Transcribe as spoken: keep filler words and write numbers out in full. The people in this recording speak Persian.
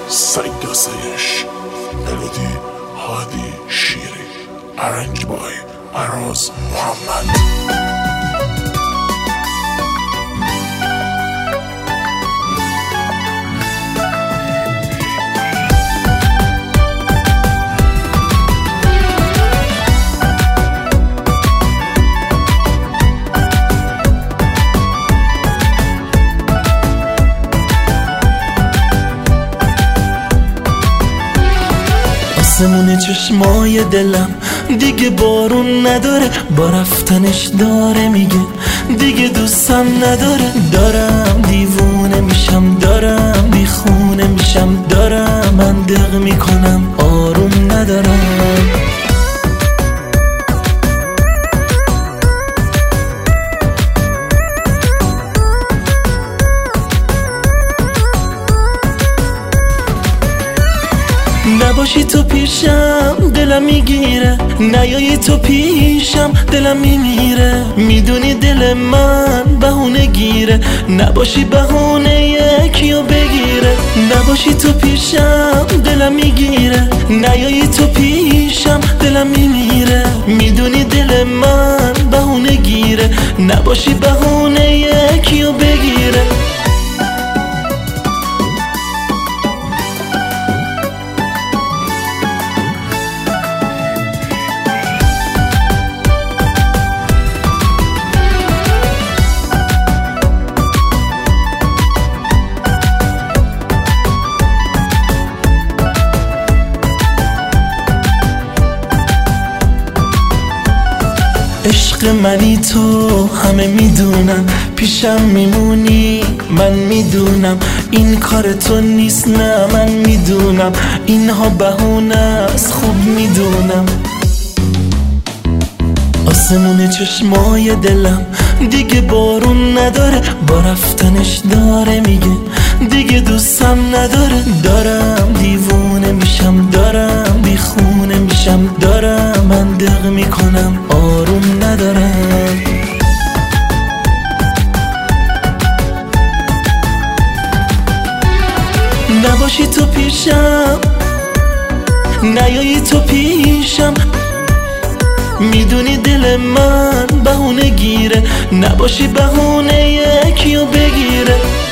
سعید آسایش، ملودی هادی شیری، ارنج بای اراز محمد. آسمون چشمای دلم دیگه بارون نداره، با رفتنش داره میگه دیگه دوستم نداره. دارم دیوونه میشم، دارم بیخونه میشم، دارم من دق میکنم، آروم ندارم. نباشی تو پیشم دلم میگیره، نیایی تو پیشم دلم میمیره. میدونی دل من بهونه گیره، نباشی بهونه یکیو بگیره. نباشی تو پیشم دلم میگیره، نیایی تو پیشم دلم میمیره. میدونی دل من بهونه گیره، نباشی بهونه یکیو بگیره. عشق منی تو، همه میدونم پیشم میمونی، من میدونم این کار تو نیست، نه من میدونم اینها بهونه است، خوب میدونم. آسمون چشمای دلم دیگه بارون نداره، با رفتنش داره میگه دیگه دوستم نداره. دارم دیوونه میشم، دارم بیخونه میشم، دارم من دق میکنم، آروم ندارم. نباشی تو پیشم، نیایی تو پیشم. میدونی دل من بهونه گیره، نباشی بهونه یکیو بگیره.